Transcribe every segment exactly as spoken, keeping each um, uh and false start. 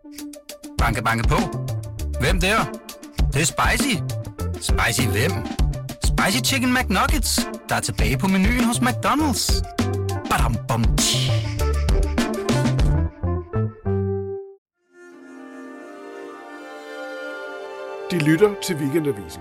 Banke, banke på. Hvem der? Det, det er spicy. Spicy hvem? Spicy Chicken McNuggets, der er tilbage på menuen hos McDonald's. Badum, bom, tji. De lytter til Weekendavisen.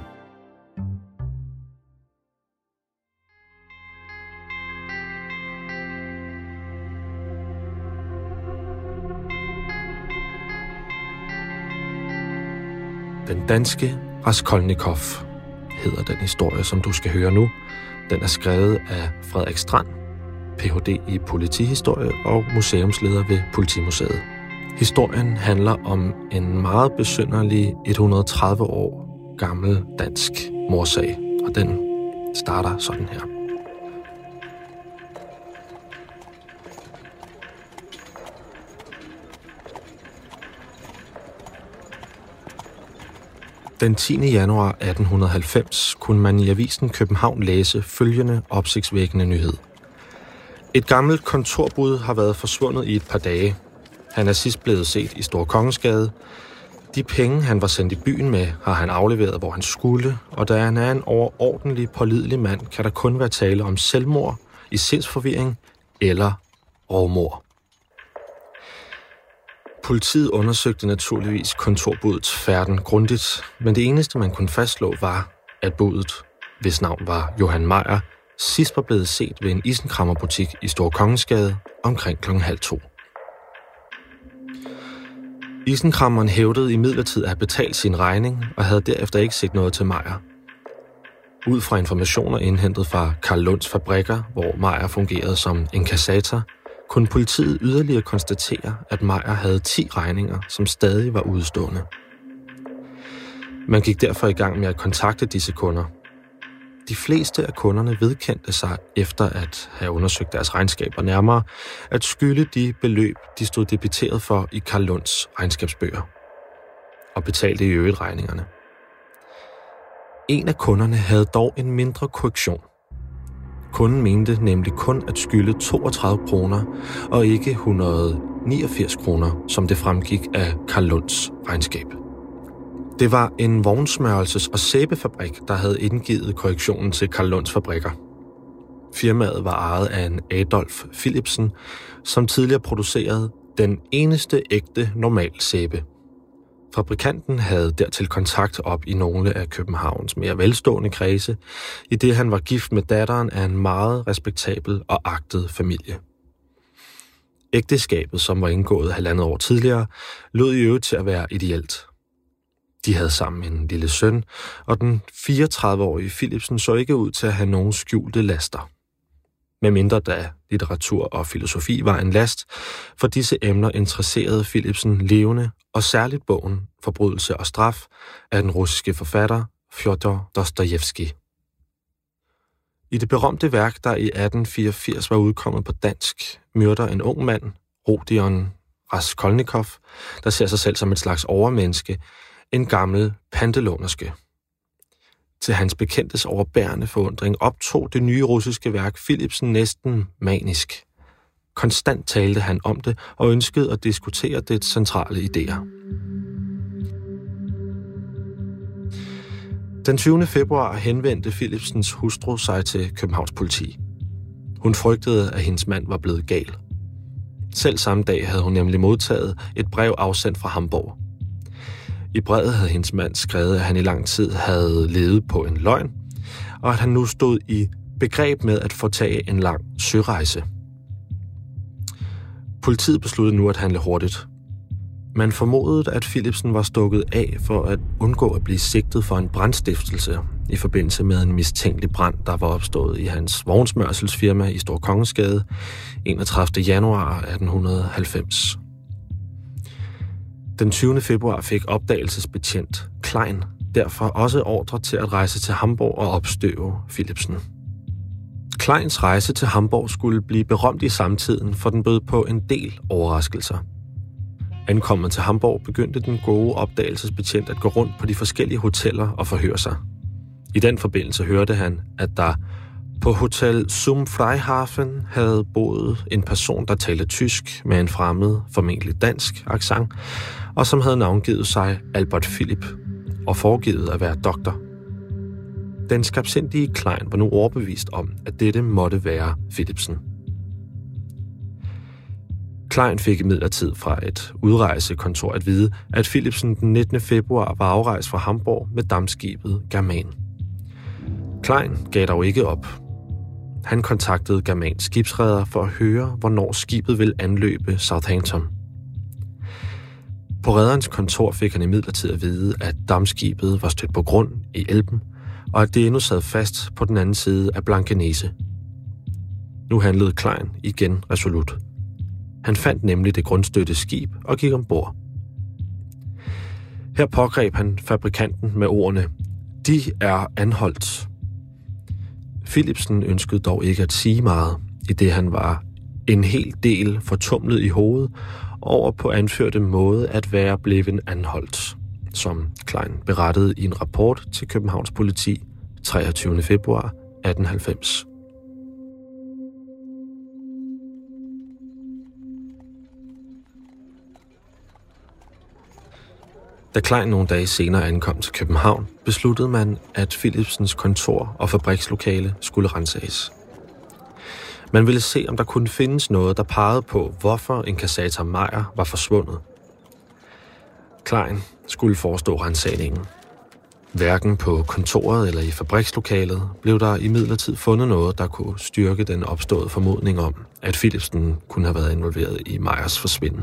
Den danske Raskolnikov hedder den historie, som du skal høre nu. Den er skrevet af Frederik Strand, P H D i politihistorie og museumsleder ved Politimuseet. Historien handler om en meget besynderlig et hundrede og tredive år gammel dansk mordsag, og den starter sådan her. Den tiende januar atten halvfems kunne man i avisen København læse følgende opsigtsvækkende nyhed. Et gammelt kontorbud har været forsvundet i et par dage. Han er sidst blevet set i Store Kongensgade. De penge, han var sendt i byen med, har han afleveret, hvor han skulle, og da han er en overordentlig pålidelig mand, kan der kun være tale om selvmord, i sindsforvirring eller rovmord. Politiet undersøgte naturligvis kontorbudets færden grundigt, men det eneste, man kunne fastslå, var, at budet, hvis navn var Johan Meyer, sidst var blevet set ved en isenkræmmerbutik i Store Kongensgade omkring klokken halv to. Isenkræmmeren hævdede imidlertid at have betalt sin regning og havde derefter ikke set noget til Meyer. Ud fra informationer indhentet fra Karl Lunds fabrikker, hvor Meyer fungerede som inkassator, kunne politiet yderligere konstatere, at Meyer havde ti regninger, som stadig var udestående. Man gik derfor i gang med at kontakte disse kunder. De fleste af kunderne vedkendte sig, efter at have undersøgt deres regnskaber nærmere, at skylde de beløb, de stod debiteret for i Karl Lunds regnskabsbøger, og betalte i øvrigt regningerne. En af kunderne havde dog en mindre korrektion. Kunden mente nemlig kun at skylde toogtredive kroner og ikke et hundrede og niogfirs kroner, som det fremgik af Karl Lunds regnskab. Det var en vognsmørelses- og sæbefabrik, der havde indgivet korrektionen til Karl Lunds fabrikker. Firmaet var ejet af en Adolf Philipsen, som tidligere producerede den eneste ægte normal sæbe. Fabrikanten havde dertil kontakt op i nogle af Københavns mere velstående kredse, i det han var gift med datteren af en meget respektabel og agtet familie. Ægteskabet, som var indgået halvandet år tidligere, lød i øvrigt til at være ideelt. De havde sammen en lille søn, og den fireogtredive-årige Philipsen så ikke ud til at have nogen skjulte laster. Medmindre da litteratur og filosofi var en last, for disse emner interesserede Philipsen levende, og særligt bogen Forbrydelse og straf af den russiske forfatter Fjodor Dostojevskij. I det berømte værk, der i atten fireogfirs var udkommet på dansk, myrder en ung mand, Rodion Raskolnikov, der ser sig selv som et slags overmenneske, en gammel pantelånerske. Til hans bekendtes overbærende forundring optog det nye russiske værk Philipsen næsten manisk. Konstant talte han om det og ønskede at diskutere dets centrale idéer. Den tyvende februar henvendte Philipsens hustru sig til Københavns politi. Hun frygtede, at hendes mand var blevet gal. Selv samme dag havde hun nemlig modtaget et brev afsendt fra Hamborg. I brevet havde hendes mand skrevet, at han i lang tid havde levet på en løgn, og at han nu stod i begreb med at foretage en lang sørejse. Politiet besluttede nu at handle hurtigt. Man formodede, at Philipsen var stukket af for at undgå at blive sigtet for en brandstiftelse i forbindelse med en mistænkelig brand, der var opstået i hans vognsmørselsfirma i Store Kongensgade enogtredivte januar atten halvfems. Den tyvende februar fik opdagelsesbetjent Klein derfor også ordre til at rejse til Hamborg og opstøve Philipsen. Kleins rejse til Hamborg skulle blive berømt i samtiden, for den bød på en del overraskelser. Ankommet til Hamborg begyndte den gode opdagelsesbetjent at gå rundt på de forskellige hoteller og forhøre sig. I den forbindelse hørte han, at der På Hotel Zum Freihafen havde boet en person, der talte tysk med en fremmed, formentlig dansk accent, og som havde navngivet sig Albert Philip og foregivet at være doktor. Den skarpsindige Klein var nu overbevist om, at dette måtte være Philipsen. Klein fik imidlertid fra et udrejsekontor at vide, at Philipsen den nittende februar var afrejst fra Hamburg med dampskibet German. Klein gav dog ikke op. Han kontaktede Germans skibsreder for at høre, hvornår skibet ville anløbe Southampton. På rederens kontor fik han imidlertid at vide, at dampskibet var stødt på grund i Elben, og at det endnu sad fast på den anden side af Blankenese. Nu handlede Klein igen resolut. Han fandt nemlig det grundstødte skib og gik ombord. Her pågreb han fabrikanten med ordene: "De er anholdt." Philipsen ønskede dog ikke at sige meget, i det han var en hel del fortumlet i hovedet over på anførte måde at være blevet anholdt, som Klein berettede i en rapport til Københavns politi treogtyvende februar atten halvfems. Da Klein nogle dage senere ankom til København, besluttede man, at Philipsens kontor og fabrikslokale skulle renses. Man ville se, om der kunne findes noget, der pegede på, hvorfor inkassator Meyer var forsvundet. Klein skulle forestå rensagningen. Hverken på kontoret eller i fabrikslokalet blev der imidlertid fundet noget, der kunne styrke den opståede formodning om, at Philipsen kunne have været involveret i Meyers forsvinden.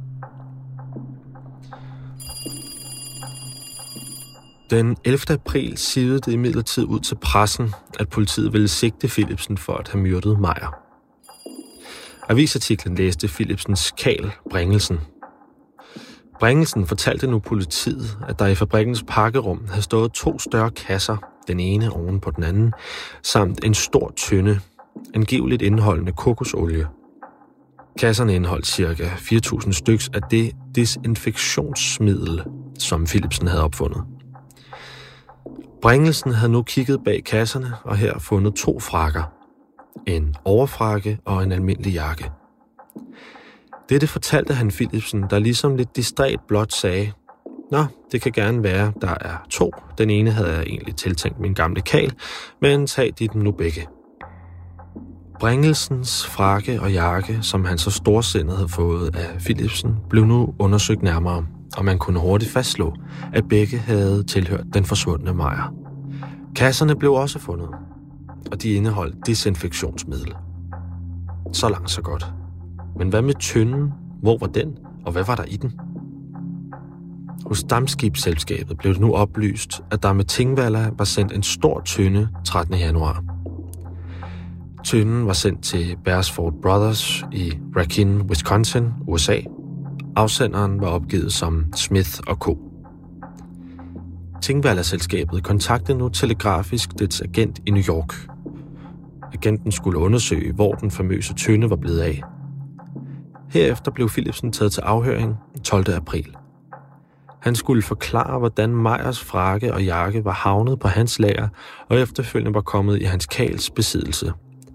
Den ellevte april sivede det imidlertid ud til pressen, at politiet ville sigte Philipsen for at have myrdet Meyer. Avisartiklen læste Philipsens karl Bringelsen. Bringelsen fortalte nu politiet, at der i fabrikkens pakkerum havde stået to større kasser, den ene oven på den anden, samt en stor tønde, angiveligt indeholdende kokosolie. Kasserne indeholdt ca. fire tusind styks af det desinfektionsmiddel, som Philipsen havde opfundet. Bringelsen havde nu kigget bag kasserne og her fundet to frakker. En overfrakke og en almindelig jakke. Dette fortalte han Philipsen, der ligesom lidt distræt blot sagde: "Nå, det kan gerne være, der er to. Den ene havde jeg egentlig tiltænkt min gamle karl, men tag de dem nu begge." Bringelsens frakke og jakke, som han så storsindet havde fået af Philipsen, blev nu undersøgt nærmere, og man kunne hurtigt fastslå, at begge havde tilhørt den forsvundne Meyer. Kasserne blev også fundet, og de indeholdt desinfektionsmiddel. Så langt så godt. Men hvad med tønden? Hvor var den, og hvad var der i den? Hos dampskibsselskabet blev det nu oplyst, at der med Tingvalla var sendt en stor tønde trettende januar. Tønden var sendt til Beresford Brothers i Racine, Wisconsin, U S A. Afsenderen var opgivet som Smith og Co. Tingvalla-selskabet kontaktede nu telegrafisk dets agent i New York. Agenten skulle undersøge, hvor den famøse tønde var blevet af. Herefter blev Philipsen taget til afhøring tolvte april. Han skulle forklare, hvordan Meyers frakke og jakke var havnet på hans lager og efterfølgende var kommet i hans karls besiddelse.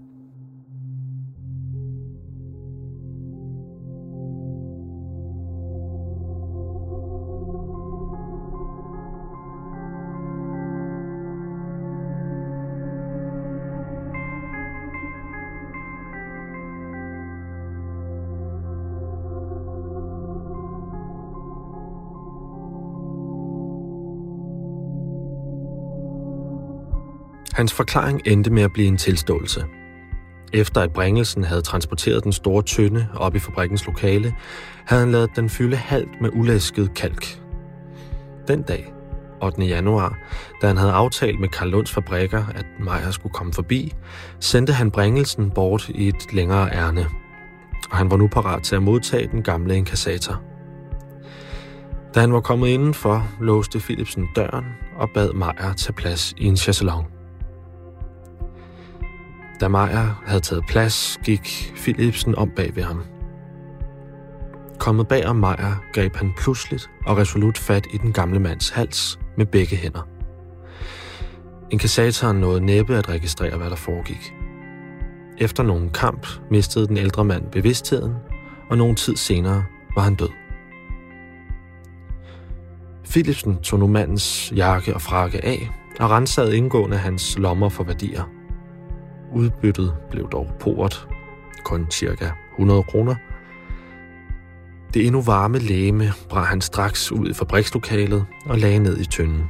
Hans forklaring endte med at blive en tilståelse. Efter at Bringelsen havde transporteret den store tønde op i fabrikkens lokale, havde han ladet den fylde halvt med ulæsket kalk. Den dag, ottende januar, da han havde aftalt med Carl Lunds fabrikker, at Meyer skulle komme forbi, sendte han Bringelsen bort i et længere ærne, og han var nu parat til at modtage den gamle inkassator. Da han var kommet indenfor, låste Philipsen døren og bad Meyer tage plads i en chaiselong. Da Meyer havde taget plads, gik Philipsen om bag ved ham. Kommet bag om Meyer, greb han pludseligt og resolut fat i den gamle mands hals med begge hænder. Inkassatoren nåede næppe at registrere, hvad der foregik. Efter nogen kamp mistede den ældre mand bevidstheden, og nogen tid senere var han død. Philipsen tog nu mandens jakke og frakke af og rensede indgående hans lommer for værdier. Udbyttet blev dog port, kun cirka hundrede kroner. Det endnu varme legeme brændte han straks ud i fabrikslokalet og lagde ned i tønden.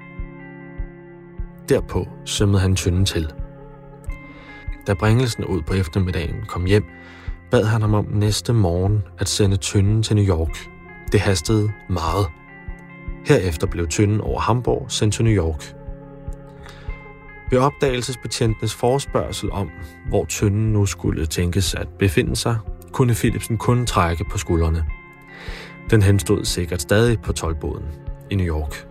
Derpå sømmede han tønden til. Da bringelsen ud på eftermiddagen kom hjem, bad han ham om næste morgen at sende tønden til New York. Det hastede meget. Herefter blev tønden over Hamburg sendt til New York. Ved opdagelsesbetjentenes forespørgsel om, hvor tønden nu skulle tænkes at befinde sig, kunne Philipsen kun trække på skuldrene. Den henstod sikkert stadig på toldboden i New York.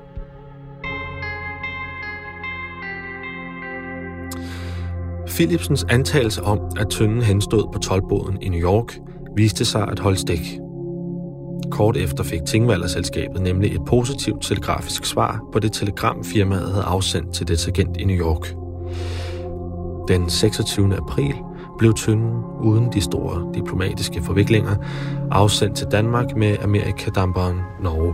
Philipsens antagelse om, at tønden henstod på toldboden i New York, viste sig at holde stik. Kort efter fik Tingvalderselskabet nemlig et positivt telegrafisk svar på det telegram, firmaet havde afsendt til dets agent i New York. Den seksogtyvende april blev tønden uden de store diplomatiske forviklinger afsendt til Danmark med Amerikadamperen Norge.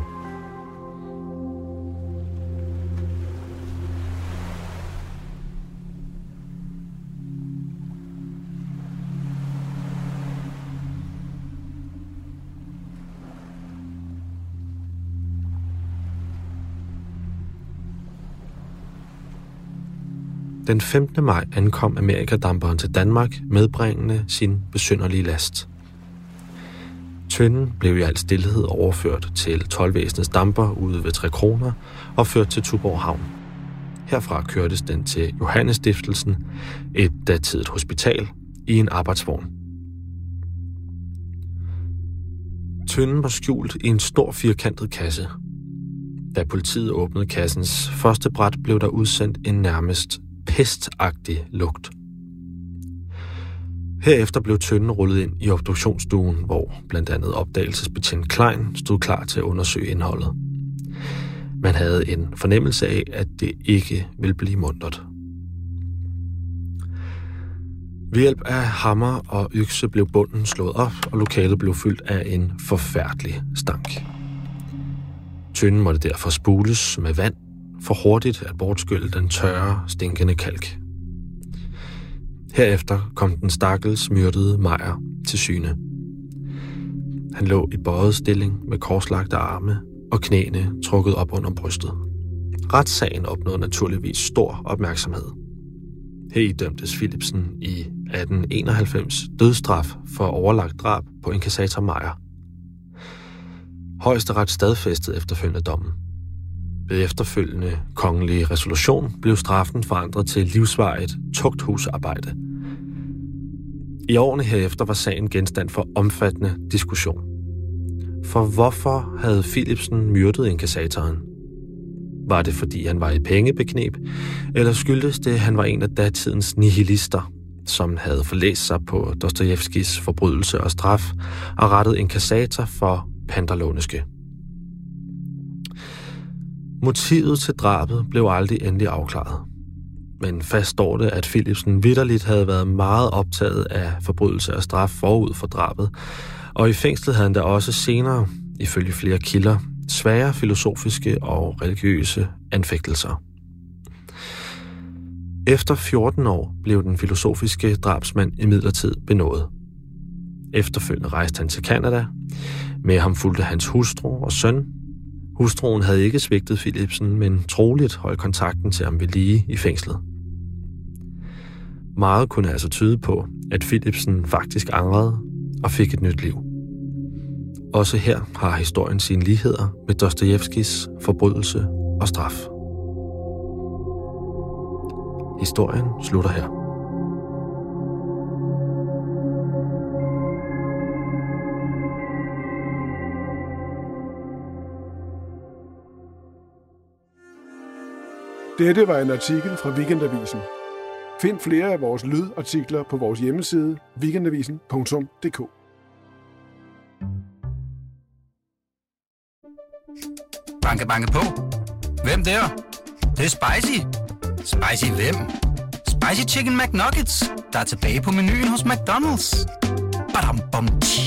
Den femtende maj ankom Amerikadamperen til Danmark medbringende sin besynderlige last. Tønden blev i al stilhed overført til toldvæsenets damper ude ved Tre Kroner og ført til Tuborg Havn. Herfra kørtes den til Johannesstiftelsen, et datidigt hospital, i en arbejdsvogn. Tønden var skjult i en stor firkantet kasse. Da politiet åbnede kassens første bræt, blev der udsendt en nærmest pestagtig lugt. Herefter blev tønden rullet ind i obduktionsstuen, hvor blandt andet opdagelsesbetjent Klein stod klar til at undersøge indholdet. Man havde en fornemmelse af, at det ikke ville blive muntert. Ved hjælp af hammer og økse blev bunden slået op, og lokalet blev fyldt af en forfærdelig stank. Tønden måtte derfor spules med vand, for hurtigt at bortskylle den tørre, stinkende kalk. Herefter kom den stakkels myrdede Meyer til syne. Han lå i bøjet stilling med korslagte arme og knæene trukket op under brystet. Retssagen opnåede naturligvis stor opmærksomhed. Her idømtes Philipsen i atten enoghalvfems dødsstraf for overlagt drab på inkassator Meyer. Højesteret stadfæstede efterfølgende dommen. Ved efterfølgende kongelige resolution blev straffen forandret til livsvarigt tugthusarbejde. I årene herefter var sagen genstand for omfattende diskussion. For hvorfor havde Philipsen myrdet inkassatoren? Var det, fordi han var i pengebekneb, eller skyldtes det, at han var en af datidens nihilister, som havde forlæst sig på Dostojevskijs Forbrydelse og straf og rettet inkassator for panterlåneske? Motivet til drabet blev aldrig endelig afklaret. Men fast står det, at Philipsen vitterligt havde været meget optaget af forbrydelse og straf forud for drabet, og i fængslet havde han da også senere, ifølge flere kilder, svære filosofiske og religiøse anfægtelser. Efter fjorten år blev den filosofiske drabsmand imidlertid benådet. Efterfølgende rejste han til Canada. Med ham fulgte hans hustru og søn. Hustruen havde ikke svigtet Philipsen, men troligt holdt kontakten til ham ved lige i fængslet. Meget kunne altså tyde på, at Philipsen faktisk angrede og fik et nyt liv. Også her har historien sine ligheder med Dostojevskijs Forbrydelse og straf. Historien slutter her. Dette var en artikel fra Weekendavisen. Find flere af vores lydartikler på vores hjemmeside weekendavisen punktum d k. Banke, banke på. Hvem der? Det, det er spicy. Spicy hvem? Spicy Chicken McNuggets, der er tilbage på menuen hos McDonald's. Badum, bom, tji.